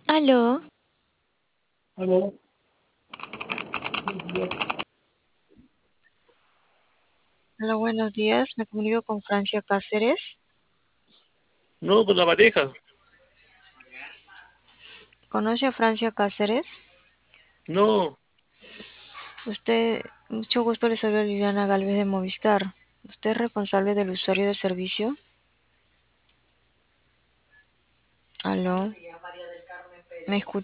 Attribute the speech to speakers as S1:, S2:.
S1: Aló,
S2: Aló, buenos días.
S1: hola, buenos días. Me comunico con Francia Cáceres.
S2: No, con la pareja.
S1: ¿Conoce a Francia Cáceres?
S2: No,
S1: Mucho gusto, le saluda Liliana Galvez de Movistar. ¿Usted es responsable del usuario de servicio? Aló, ¿me escucha?